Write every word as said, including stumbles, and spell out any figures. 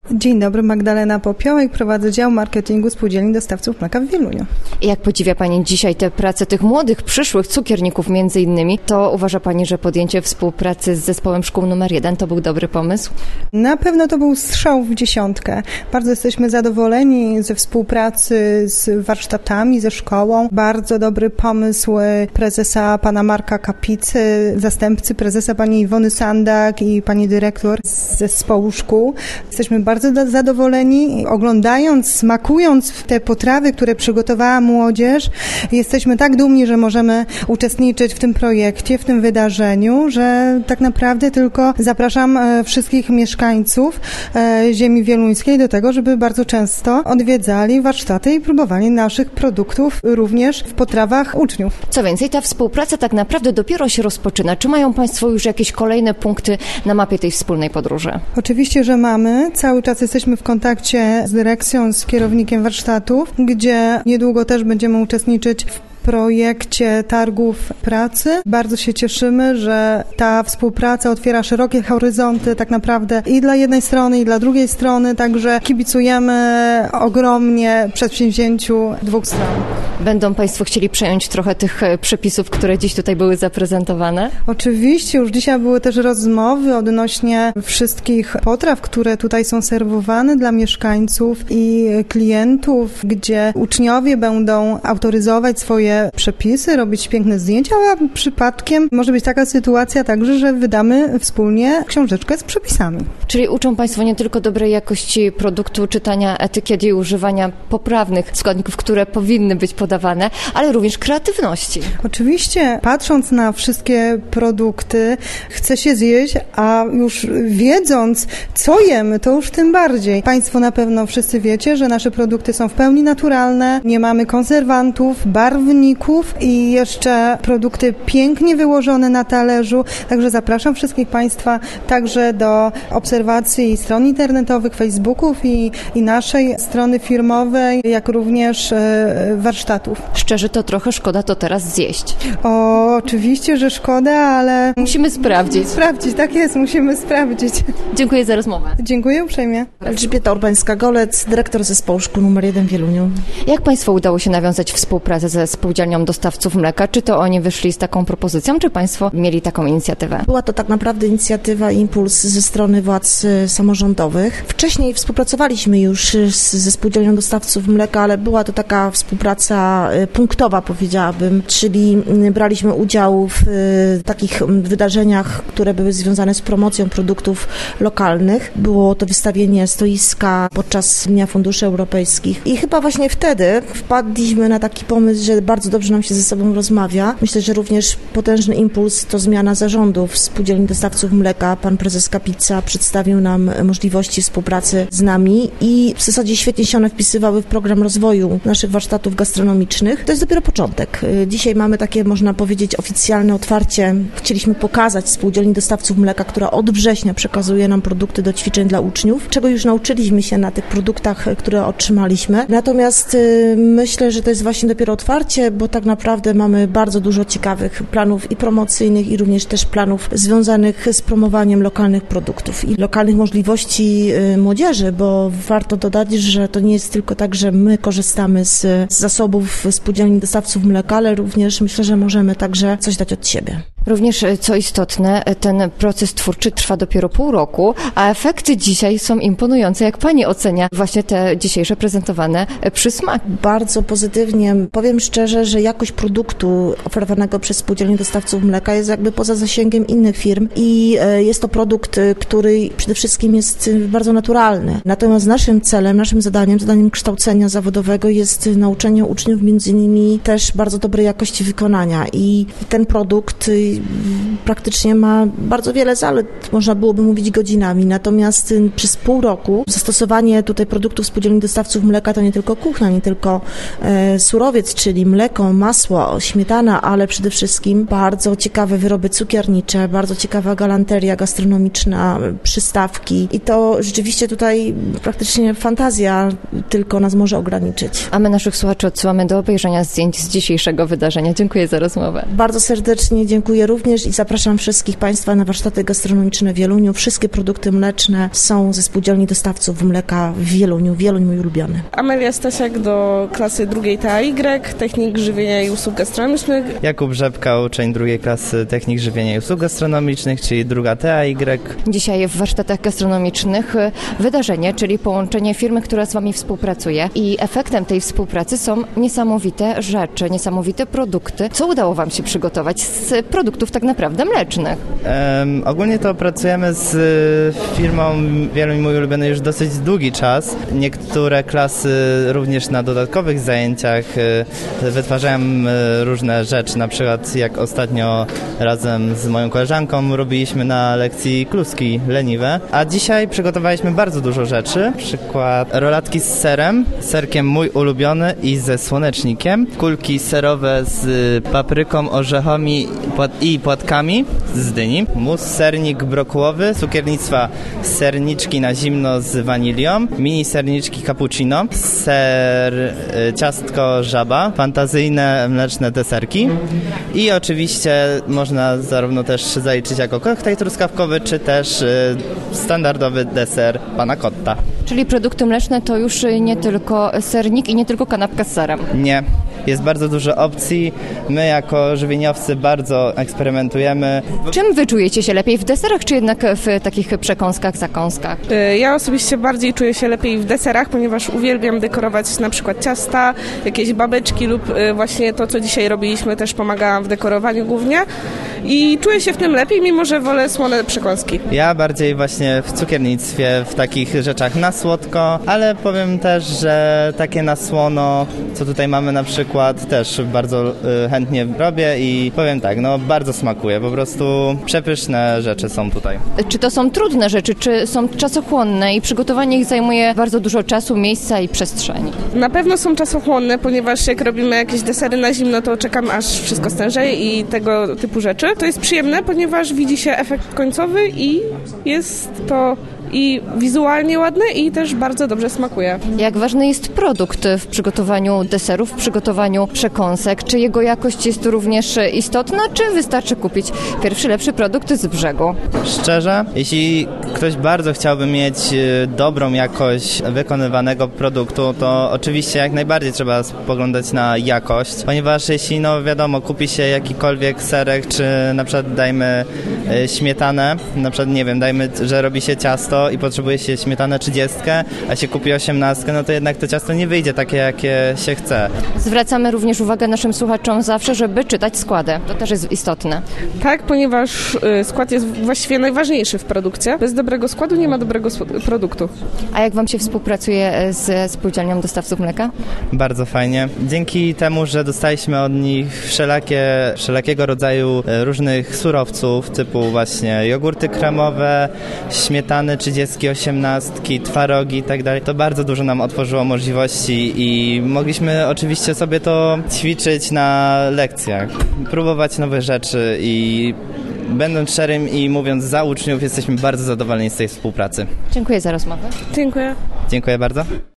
Dzień dobry, Magdalena Popiołek, prowadzę dział marketingu Spółdzielni Dostawców Mleka w Wieluniu. Jak podziwia Pani dzisiaj tę pracę tych młodych, przyszłych cukierników między innymi, to uważa Pani, że podjęcie współpracy z zespołem szkół numer jeden to był dobry pomysł? Na pewno to był strzał w dziesiątkę. Bardzo jesteśmy zadowoleni ze współpracy z warsztatami, ze szkołą. Bardzo dobry pomysł prezesa pana Marka Kapicy, zastępcy prezesa pani Iwony Sandak i pani dyrektor z zespołu szkół. Jesteśmy bardzo zadowoleni. Oglądając, smakując te potrawy, które przygotowała młodzież, jesteśmy tak dumni, że możemy uczestniczyć w tym projekcie, w tym wydarzeniu, że tak naprawdę tylko zapraszam wszystkich mieszkańców ziemi wieluńskiej do tego, żeby bardzo często odwiedzali warsztaty i próbowali naszych produktów również w potrawach uczniów. Co więcej, ta współpraca tak naprawdę dopiero się rozpoczyna. Czy mają Państwo już jakieś kolejne punkty na mapie tej wspólnej podróży? Oczywiście, że mamy. Cały czas jesteśmy w kontakcie z dyrekcją, z kierownikiem warsztatów, gdzie niedługo też będziemy uczestniczyć w projekcie targów pracy. Bardzo się cieszymy, że ta współpraca otwiera szerokie horyzonty tak naprawdę i dla jednej strony, i dla drugiej strony, także kibicujemy ogromnie przedsięwzięciu dwóch stron. Będą Państwo chcieli przejąć trochę tych przepisów, które dziś tutaj były zaprezentowane? Oczywiście, już dzisiaj były też rozmowy odnośnie wszystkich potraw, które tutaj są serwowane dla mieszkańców i klientów, gdzie uczniowie będą autoryzować swoje przepisy, robić piękne zdjęcia, a przypadkiem może być taka sytuacja także, że wydamy wspólnie książeczkę z przepisami. Czyli uczą Państwo nie tylko dobrej jakości produktu, czytania etykiet i używania poprawnych składników, które powinny być podawane, ale również kreatywności. Oczywiście, patrząc na wszystkie produkty, chce się zjeść, a już wiedząc, co jemy, to już tym bardziej. Państwo na pewno wszyscy wiecie, że nasze produkty są w pełni naturalne, nie mamy konserwantów, barwników i jeszcze produkty pięknie wyłożone na talerzu. Także zapraszam wszystkich Państwa także do obserwacji stron internetowych, Facebooków i, i naszej strony firmowej, jak również e, warsztatów. Szczerze, to trochę szkoda to teraz zjeść. O, oczywiście, że szkoda, ale... Musimy sprawdzić. Sprawdzić, tak jest, musimy sprawdzić. Dziękuję za rozmowę. Dziękuję uprzejmie. Elżbieta Urbańska-Golec, dyrektor zespołu szkół numer jeden w Wieluniu. Jak Państwu udało się nawiązać współpracę ze Spółdzielnią Dostawców Mleka? Czy to oni wyszli z taką propozycją, czy Państwo mieli taką inicjatywę? Była to tak naprawdę inicjatywa i impuls ze strony władz samorządowych. Wcześniej współpracowaliśmy już z, ze Spółdzielnią Dostawców Mleka, ale była to taka współpraca punktowa, powiedziałabym, czyli braliśmy udział w takich wydarzeniach, które były związane z promocją produktów lokalnych. Było to wystawienie stoiska podczas Dnia Funduszy Europejskich i chyba właśnie wtedy wpadliśmy na taki pomysł, że bardzo dobrze nam się ze sobą rozmawia. Myślę, że również potężny impuls to zmiana zarządów Spółdzielni Dostawców Mleka. Pan prezes Kapica przedstawił nam możliwości współpracy z nami i w zasadzie świetnie się one wpisywały w program rozwoju naszych warsztatów gastronomicznych. To jest dopiero początek. Dzisiaj mamy takie, można powiedzieć, oficjalne otwarcie. Chcieliśmy pokazać Spółdzielni Dostawców Mleka, która od września przekazuje nam produkty do ćwiczeń dla uczniów, czego już nauczyliśmy się na tych produktach, które otrzymaliśmy. Natomiast y, myślę, że to jest właśnie dopiero otwarcie, bo tak naprawdę mamy bardzo dużo ciekawych planów i promocyjnych, i również też planów związanych z promowaniem lokalnych produktów i lokalnych możliwości y, młodzieży, bo warto dodać, że to nie jest tylko tak, że my korzystamy z, z zasobów Spółdzielni Dostawców Mleka, ale również myślę, że możemy także coś dać od siebie. Również, co istotne, ten proces twórczy trwa dopiero pół roku, a efekty dzisiaj są imponujące. Jak Pani ocenia właśnie te dzisiejsze prezentowane przysmaki? Bardzo pozytywnie. Powiem szczerze, że jakość produktu oferowanego przez Spółdzielnię Dostawców Mleka jest jakby poza zasięgiem innych firm i jest to produkt, który przede wszystkim jest bardzo naturalny. Natomiast naszym celem, naszym zadaniem, zadaniem kształcenia zawodowego jest nauczenie uczniów między innymi też bardzo dobrej jakości wykonania i ten produkt praktycznie ma bardzo wiele zalet, można byłoby mówić godzinami, natomiast przez pół roku zastosowanie tutaj produktów Spółdzielni Dostawców Mleka to nie tylko kuchnia, nie tylko e, surowiec, czyli mleko, masło, śmietana, ale przede wszystkim bardzo ciekawe wyroby cukiernicze, bardzo ciekawa galanteria gastronomiczna, przystawki i to rzeczywiście tutaj praktycznie fantazja tylko nas może ograniczyć. A my naszych słuchaczy odsyłamy do obejrzenia zdjęć z dzisiejszego wydarzenia. Dziękuję za rozmowę. Bardzo serdecznie dziękuję dziękuję również i zapraszam wszystkich Państwa na warsztaty gastronomiczne w Wieluniu. Wszystkie produkty mleczne są ze Spółdzielni Dostawców Mleka w Wieluniu. Wieluń mój ulubiony. Amelia Stasiak do klasy drugiej T A Y, Technik Żywienia i Usług Gastronomicznych. Jakub Rzepka, uczeń drugiej klasy Technik Żywienia i Usług Gastronomicznych, czyli druga T A Y. Dzisiaj w warsztatach gastronomicznych wydarzenie, czyli połączenie firmy, która z Wami współpracuje i efektem tej współpracy są niesamowite rzeczy, niesamowite produkty. Co udało Wam się przygotować z produktów tak naprawdę mlecznych? Um, ogólnie to pracujemy z firmą Wieluń mój ulubiony już dosyć długi czas. Niektóre klasy również na dodatkowych zajęciach wytwarzają różne rzeczy, na przykład jak ostatnio razem z moją koleżanką robiliśmy na lekcji kluski leniwe, a dzisiaj przygotowaliśmy bardzo dużo rzeczy, na przykład rolatki z serem, serkiem mój ulubiony i ze słonecznikiem, kulki serowe z papryką, orzechami i płatkami z dyni, mus, sernik brokułowy, cukiernictwa serniczki na zimno z wanilią, mini serniczki cappuccino, ser, ciastko żaba, fantazyjne mleczne deserki i oczywiście można zarówno też zaliczyć jako koktajl truskawkowy, czy też standardowy deser panna cotta. Czyli produkty mleczne to już nie tylko sernik i nie tylko kanapka z serem. Nie. Jest bardzo dużo opcji. My jako żywieniowcy bardzo eksperymentujemy. Czym wy czujecie się lepiej? W deserach czy jednak w takich przekąskach, zakąskach? Ja osobiście bardziej czuję się lepiej w deserach, ponieważ uwielbiam dekorować na przykład ciasta, jakieś babeczki lub właśnie to, co dzisiaj robiliśmy, też pomagałam w dekorowaniu głównie i czuję się w tym lepiej, mimo że wolę słone przekąski. Ja bardziej właśnie w cukiernictwie, w takich rzeczach na słodko, ale powiem też, że takie na słono, co tutaj mamy na przykład, też bardzo y, chętnie robię i powiem tak, no bardzo smakuje, po prostu przepyszne rzeczy są tutaj. Czy to są trudne rzeczy, czy są czasochłonne i przygotowanie ich zajmuje bardzo dużo czasu, miejsca i przestrzeni? Na pewno są czasochłonne, ponieważ jak robimy jakieś desery na zimno, to czekamy aż wszystko stężeje i tego typu rzeczy. To jest przyjemne, ponieważ widzi się efekt końcowy i jest to i wizualnie ładne i też bardzo dobrze smakuje. Jak ważny jest produkt w przygotowaniu deserów, w przygotowaniu przekąsek? Czy jego jakość jest również istotna, czy wystarczy kupić pierwszy lepszy produkt z brzegu? Szczerze, jeśli ktoś bardzo chciałby mieć dobrą jakość wykonywanego produktu, to oczywiście jak najbardziej trzeba spoglądać na jakość, ponieważ jeśli, no wiadomo, kupi się jakikolwiek serek, czy na przykład dajmy śmietanę, na przykład nie wiem, dajmy, że robi się ciasto i potrzebuje się śmietanę trzydziestkę, a się kupi osiemnastkę, no to jednak to ciasto nie wyjdzie takie, jakie się chce. Zwracamy również uwagę naszym słuchaczom zawsze, żeby czytać składy. To też jest istotne. Tak, ponieważ skład jest właściwie najważniejszy w produkcie. Bez dobrego składu nie ma dobrego produktu. A jak Wam się współpracuje z Spółdzielnią Dostawców Mleka? Bardzo fajnie. Dzięki temu, że dostaliśmy od nich wszelakie, wszelakiego rodzaju różnych surowców, typu właśnie jogurty kremowe, śmietany, trzydziestki, osiemnastki, twarogi i tak dalej, to bardzo dużo nam otworzyło możliwości i mogliśmy oczywiście sobie to ćwiczyć na lekcjach, próbować nowe rzeczy i będąc szczerym i mówiąc za uczniów, jesteśmy bardzo zadowoleni z tej współpracy. Dziękuję za rozmowę. Dziękuję. Dziękuję bardzo.